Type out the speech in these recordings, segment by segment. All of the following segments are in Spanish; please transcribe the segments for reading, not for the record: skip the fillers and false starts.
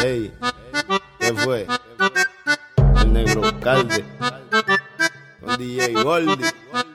Ey, ¿qué fue? El negro Calde con DJ Goldie.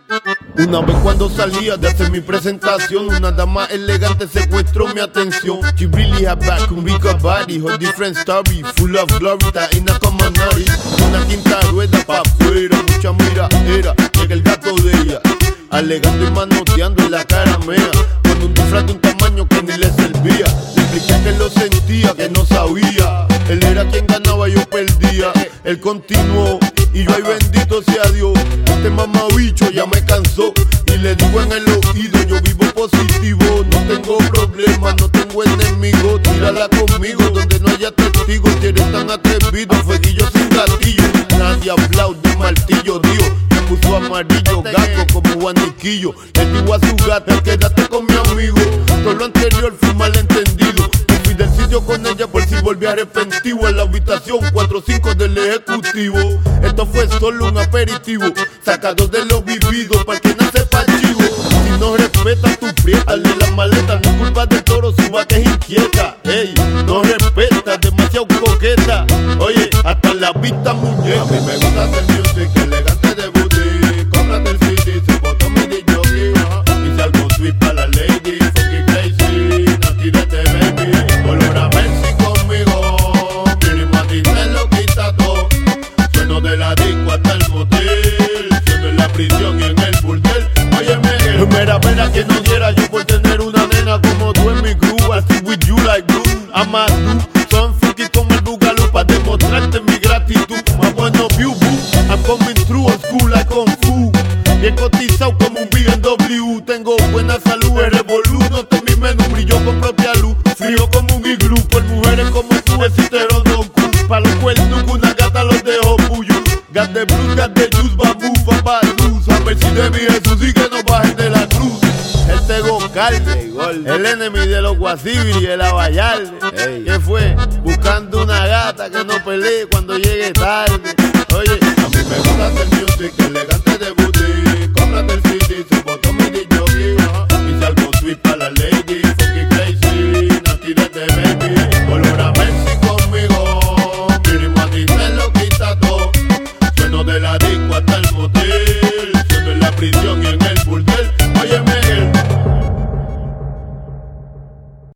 Una vez cuando salía de hacer mi presentación, una dama elegante secuestró mi atención. She really had back, un rico body, her different story, full of glory, está in a comanari. Una quinta rueda pa' afuera, mucha mira era, llega el gato de ella, alegando y manoteando en la cara mea, con un disfraz de un tamaño que ni le servía. Le expliqué que lo sentía, que no sabía, él era quien ganaba, yo perdía. Él continuó y yo, ay bendito sea Dios, este mamabicho ya me cansó. Y le digo en el oído, yo vivo positivo, no tengo problemas, no tengo enemigos, tírala conmigo donde no haya testigos. Si eres tan atrevido, fueguillo sin gatillo, nadie aplaude un martillo, Dios me puso amarillo, gato como guaniquillo. Le digo a su gata, quédate con mi amigo, todo lo anterior fue un malentendido. Me fui del sitio con ella por si volví arrepentivo. En la habitación 4-5 del ejecutivo, esto fue solo un aperitivo, sacado de lo vivido, para que no sepa chivo. Si no respetas tu prieta, dale la maleta, no es culpa del toro, su vaca es inquieta. Ey, no respeta, demasiado coqueta, oye, hasta la vista muñeca. A mí me gusta hacer music, elegante de booty, cómprate el CD, se botó mi DJ, hice algo sweet para la lady, funky crazy, no tírate baby, color a ver si conmigo, mínimo a ti te lo quita todo. Sueno de la disco hasta el motel, sueno en la prisión y en el burdel. Óyeme, mera pena que no diera yo por tener una nena como tú en mi crew. I stick with you like glue, I'm a do, son funky como el Boogaloo, pa' demostrarte mi gratitud. Más bueno view, boo, I'm coming through old school like Kung Fu, bien cotizado como un BMW. Tengo buena salud, eres revolú, no te mi menú, brillo con propia luz, frío como un iglú. Por mujeres como tú existe Rodoku, pa' los cuernos una gata los dejo puyo. Got the blues, got the juice, bambú, papá luz, a ver si de mi Jesús y que no bajen de la cruz. Este Gocalde, el enemigo de los Guasibiri y el Abayalde, que fue buscando una gata que no pelee cuando llegue tarde. Oye, a mí me gusta